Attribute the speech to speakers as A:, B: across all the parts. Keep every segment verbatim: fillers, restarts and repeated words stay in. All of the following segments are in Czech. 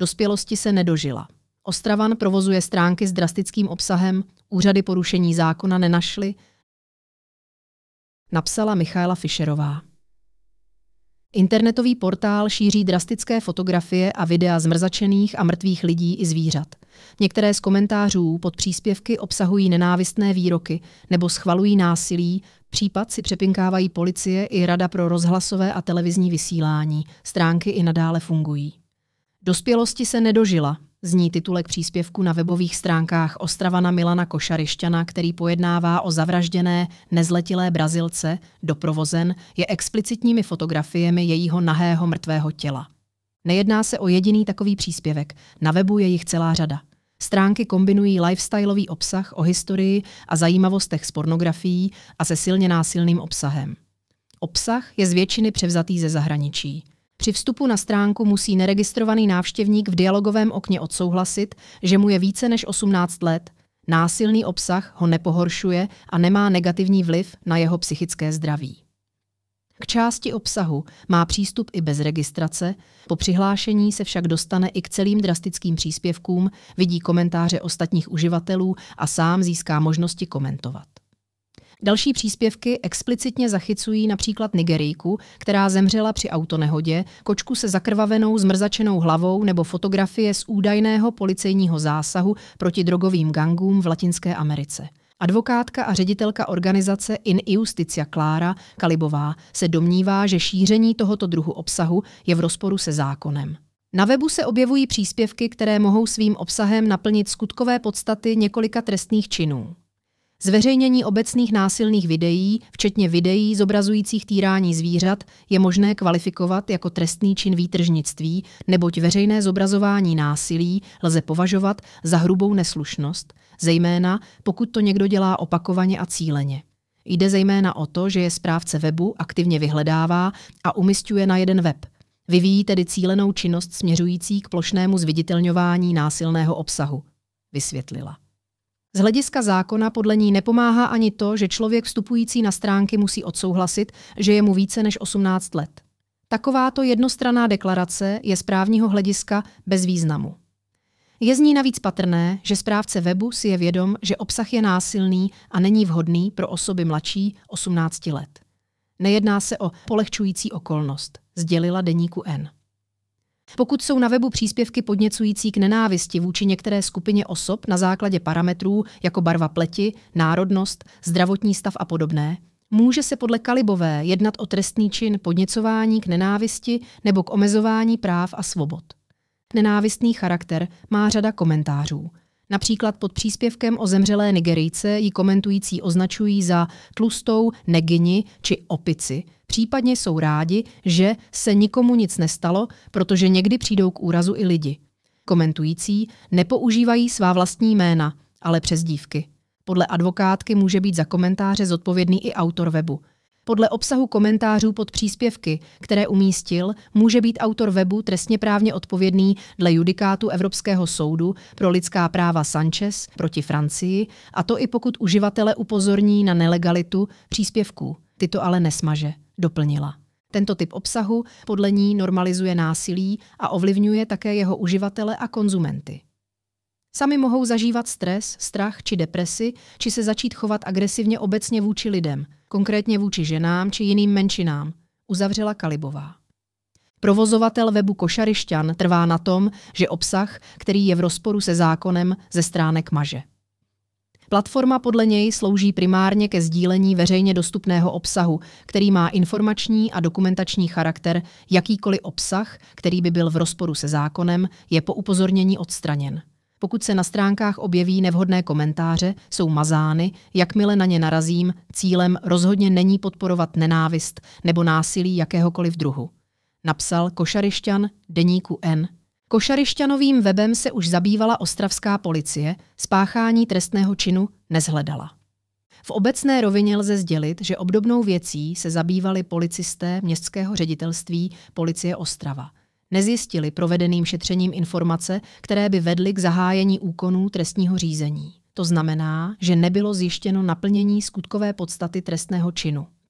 A: Dospělosti se nedožila. Ostravan provozuje stránky s drastickým obsahem, úřady porušení zákona nenašly, napsala Michaela Fischerová. Internetový portál šíří drastické fotografie a videa zmrzačených a mrtvých lidí i zvířat. Některé z komentářů pod příspěvky obsahují nenávistné výroky nebo schvalují násilí, případ si přepinkávají policie i Rada pro rozhlasové a televizní vysílání. Stránky i nadále fungují. Dospělosti se nedožila, zní titulek příspěvku na webových stránkách Ostravana Milana Košarišťana, který pojednává o zavražděné nezletilé Brazilce, doprovozen je explicitními fotografiemi jejího nahého mrtvého těla. Nejedná se o jediný takový příspěvek, na webu je jich celá řada. Stránky kombinují lifestyleový obsah o historii a zajímavostech s pornografií a se silně násilným obsahem. Obsah je z většiny převzatý ze zahraničí. Při vstupu na stránku musí neregistrovaný návštěvník v dialogovém okně odsouhlasit, že mu je více než osmnáct let, násilný obsah ho nepohoršuje a nemá negativní vliv na jeho psychické zdraví. K části obsahu má přístup i bez registrace, po přihlášení se však dostane i k celým drastickým příspěvkům, vidí komentáře ostatních uživatelů a sám získá možnosti komentovat. Další příspěvky explicitně zachycují například Nigerijku, která zemřela při autonehodě, kočku se zakrvavenou zmrzačenou hlavou nebo fotografie z údajného policejního zásahu proti drogovým gangům v Latinské Americe. Advokátka a ředitelka organizace In Iustitia Clara Kalibová se domnívá, že šíření tohoto druhu obsahu je v rozporu se zákonem. Na webu se objevují příspěvky, které mohou svým obsahem naplnit skutkové podstaty několika trestných činů. Zveřejnění obecných násilných videí, včetně videí zobrazujících týrání zvířat, je možné kvalifikovat jako trestný čin výtržnictví, neboť veřejné zobrazování násilí lze považovat za hrubou neslušnost, zejména pokud to někdo dělá opakovaně a cíleně. Jde zejména o to, že je správce webu aktivně vyhledává a umisťuje na jeden web. Vyvíjí tedy cílenou činnost směřující k plošnému zviditelňování násilného obsahu, vysvětlila. Z hlediska zákona podle ní nepomáhá ani to, že člověk vstupující na stránky musí odsouhlasit, že je mu více než osmnáct let. Takováto jednostranná deklarace je z právního hlediska bez významu. Je z ní navíc patrné, že správce webu si je vědom, že obsah je násilný a není vhodný pro osoby mladší osmnácti let. Nejedná se o polehčující okolnost, sdělila deníku N. Pokud jsou na webu příspěvky podněcující k nenávisti vůči některé skupině osob na základě parametrů jako barva pleti, národnost, zdravotní stav a podobné, může se podle Kalibové jednat o trestný čin podněcování k nenávisti nebo k omezování práv a svobod. Nenávistný charakter má řada komentářů. Například pod příspěvkem o zemřelé Nigerijce ji komentující označují za tlustou negyni či opici, případně jsou rádi, že se nikomu nic nestalo, protože někdy přijdou k úrazu i lidi. Komentující nepoužívají svá vlastní jména, ale přezdívky. Podle advokátky může být za komentáře zodpovědný i autor webu. Podle obsahu komentářů pod příspěvky, které umístil, může být autor webu trestněprávně odpovědný dle judikátu Evropského soudu pro lidská práva Sanchez proti Francii, a to i pokud uživatele upozorní na nelegalitu příspěvků. Tyto ale nesmaže, doplnila. Tento typ obsahu podle ní normalizuje násilí a ovlivňuje také jeho uživatele a konzumenty. Sami mohou zažívat stres, strach či depresi, či se začít chovat agresivně obecně vůči lidem, konkrétně vůči ženám či jiným menšinám, uzavřela Kalibová. Provozovatel webu Košarišťan trvá na tom, že obsah, který je v rozporu se zákonem, ze stránek maže. Platforma podle něj slouží primárně ke sdílení veřejně dostupného obsahu, který má informační a dokumentační charakter. Jakýkoliv obsah, který by byl v rozporu se zákonem, je po upozornění odstraněn. Pokud se na stránkách objeví nevhodné komentáře, jsou mazány, jakmile na ně narazím, cílem rozhodně není podporovat nenávist nebo násilí jakéhokoliv druhu. Napsal Košarišťan deníku N. Košarišťanovým webem se už zabývala ostravská policie, spáchání trestného činu nezhledala. V obecné rovině lze sdělit, že obdobnou věcí se zabývali policisté městského ředitelství policie Ostrava. Nezjistili provedeným šetřením informace, které by vedly k zahájení úkonů trestního řízení. To znamená, že nebylo zjištěno naplnění skutkové podstaty trestného činu.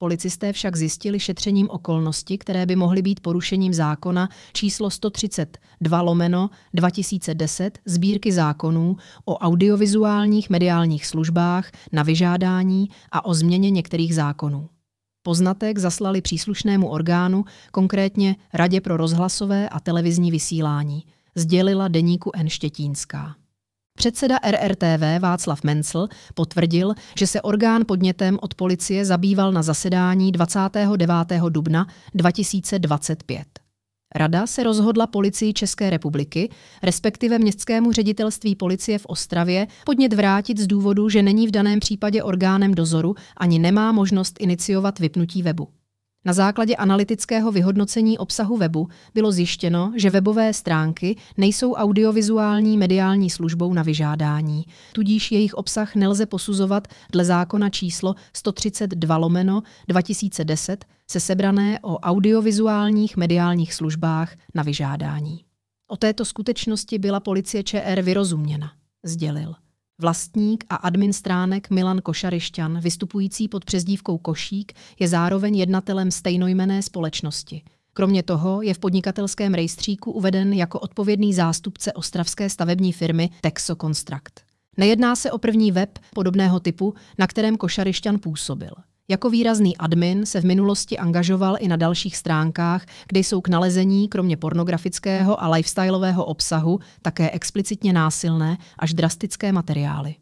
A: Policisté však zjistili šetřením okolnosti, které by mohly být porušením zákona číslo sto třicet dva lomeno dva tisíce deset Sbírky zákonů o audiovizuálních mediálních službách na vyžádání a o změně některých zákonů. Poznatek zaslali příslušnému orgánu, konkrétně Radě pro rozhlasové a televizní vysílání, sdělila deníku N Štětínská. Předseda R R T V Václav Mencl potvrdil, že se orgán podnětem od policie zabýval na zasedání dvacátého devátého dubna dva tisíce dvacet pět. Rada se rozhodla Policii České republiky, respektive Městskému ředitelství policie v Ostravě, podnět vrátit z důvodu, že není v daném případě orgánem dozoru ani nemá možnost iniciovat vypnutí webu. Na základě analytického vyhodnocení obsahu webu bylo zjištěno, že webové stránky nejsou audiovizuální mediální službou na vyžádání, tudíž jejich obsah nelze posuzovat dle zákona číslo sto třicet dva lomeno dva tisíce deset se sebrané o audiovizuálních mediálních službách na vyžádání. O této skutečnosti byla policie Č R vyrozuměna, sdělil. Vlastník a admin stránek Milan Košarišťan, vystupující pod přezdívkou Košík, je zároveň jednatelem stejnojmenné společnosti. Kromě toho je v podnikatelském rejstříku uveden jako odpovědný zástupce ostravské stavební firmy Texo Construct. Nejedná se o první web podobného typu, na kterém Košarišťan působil. Jako výrazný admin se v minulosti angažoval i na dalších stránkách, kde jsou k nalezení kromě pornografického a lifestyleového obsahu také explicitně násilné až drastické materiály.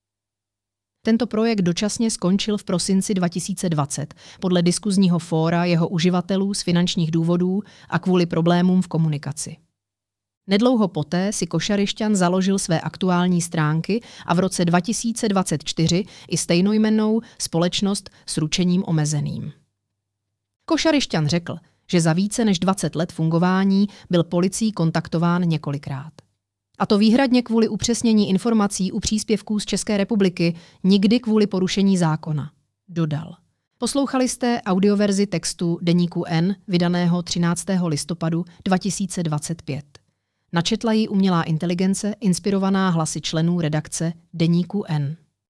A: Tento projekt dočasně skončil v prosinci dva tisíce dvacet podle diskuzního fóra jeho uživatelů z finančních důvodů a kvůli problémům v komunikaci. Nedlouho poté si Košarišťan založil své aktuální stránky a v roce dva tisíce dvacet čtyři i stejnojmennou společnost s ručením omezeným. Košarišťan řekl, že za více než dvacet let fungování byl policií kontaktován několikrát. A to výhradně kvůli upřesnění informací u příspěvků z České republiky, nikdy kvůli porušení zákona, dodal. Poslouchali jste audioverzi textu deníku N, vydaného třináctého listopadu dva tisíce dvacet pět. Načetla ji umělá inteligence inspirovaná hlasy členů redakce deníku N.